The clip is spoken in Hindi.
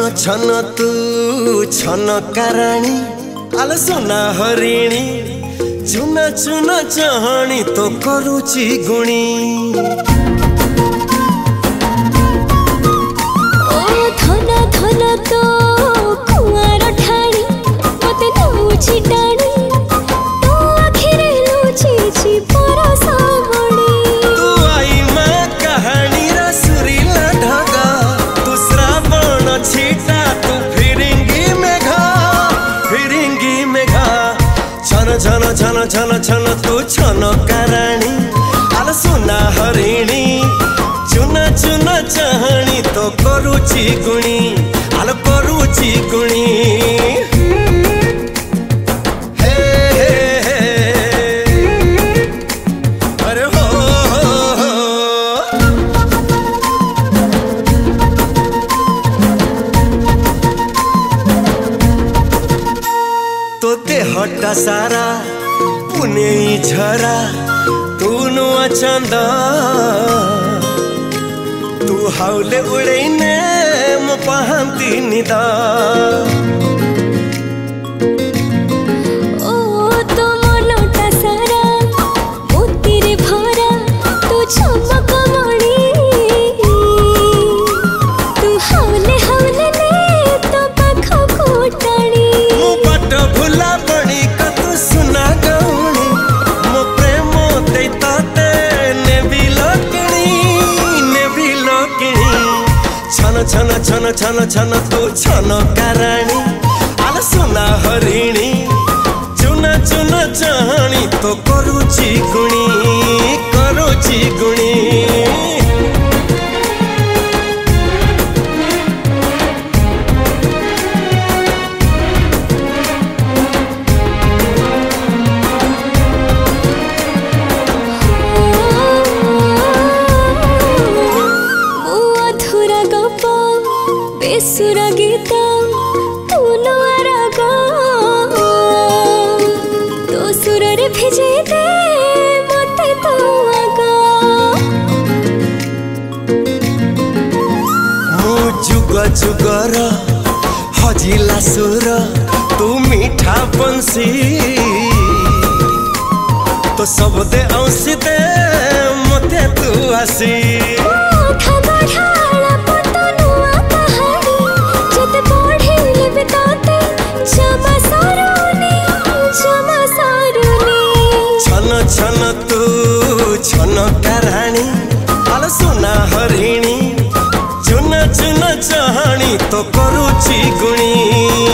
छन तू छन कराणी आल सोना हरिणी चुना चुना चाहणी तो करुची गुणी ओ धन धन तो कुआर ठाणी मते नौची डाणी तो आखिरे लुची छी परसा बणी तू आई मां कहानी रा सुरीला ढगा तू श्रावण छीटा तू फिरिंगी मेघा छन छन छन छन छन तू छन कराणी आल सोना हरिणी चुना चुना चाहणी तो करुची गुणी आल करुची गुणी हे हे अरे हो तो देहटा सारा पुने झरा तू नुआ चंदा तू हाउले उड़ैने म पहंती निदा ओ तो मनोटा सारा मोतीरे भरा तू चमक मणी तू हावले हावले ने तो पाखो कोटाणी मु बट भुला बणी कतु सुना गौणी मो प्रेम दैताते नेबी लोकिणी छन छन छन छन छन तू छन कराणी आल सोना हरिणी चुना चुना चाहणी तो करुची गुणी बेसुरा गीता तू नवारा गा तो सुर रे भेजे दे मते तो आगा मु जुग जुगर हजिला सुर तू मीठा बंसी तो सब दे औसी दे मते तू आसी छन तू छन कराणी आल सोना हरिणी चुना चुना चाहणी तो करुची गुणी।